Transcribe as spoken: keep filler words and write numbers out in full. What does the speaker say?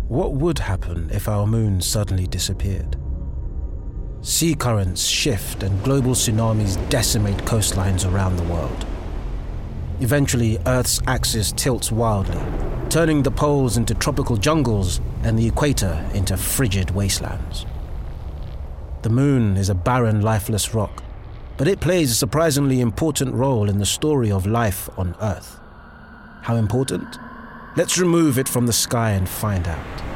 What would happen if our moon suddenly disappeared? Sea currents shift and global tsunamis decimate coastlines around the world. Eventually, Earth's axis tilts wildly, turning the poles into tropical jungles and the equator into frigid wastelands. The moon is a barren, lifeless rock, but it plays a surprisingly important role in the story of life on Earth. How important? Let's remove it from the sky and find out.